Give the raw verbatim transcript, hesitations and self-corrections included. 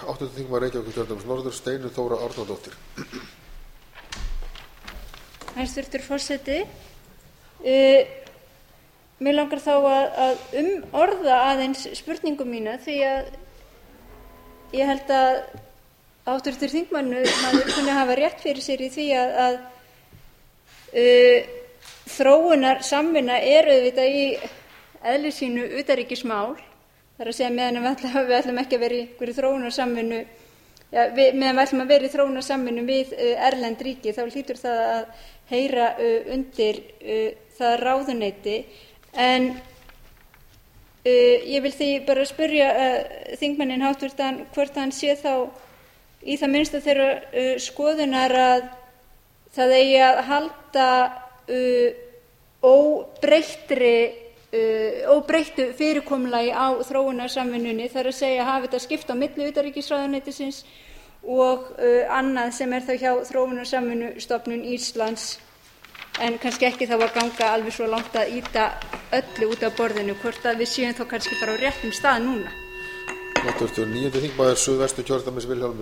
áttunda þingmaður Reykjavíkurkjördæmis norður, Steinunn Þóra Árnadóttir. Hæstvirtur forseti, uh, mér langar þá að, að umorða aðeins spurningu mína því að ég held að háttvirtur þingmaður kunni hafa rétt fyrir sér í því að, að uh, þróunarsamvinna er auðvitað í eðli sínu utanríkismál. Það er að segja meðan við ætlum, við ætlum ekki að vera í einhverju þróunarsamvinnu, ja, við, meðan við ætlum að vera í þróunarsamvinnu við uh, erlend ríki, þá hlýtur það að heyra uh, undir uh, það ráðuneyti. En uh, ég vil því bara spyrja uh, þingmanninn háttvirtan hvort hann sé þá í það minnsta þeirra uh, skoðunar að það eigi að halda uh, óbreyttri Uh, óbreyttu fyrirkomulagi á þróunarsamvinnunni, þar að segja hafa þetta skipt á milli utanríkisráðuneytisins og uh, annað sem er þá hjá Þróunarsamvinnustofnun Íslands, en kannski ekki þá að ganga alveg svo langt að ýta öllu út af borðinu, hvort að við séum þá kannski bara á réttum stað núna. Háttvirtur níundi þingmaður Suðvesturkjördæmis Vilhjálmur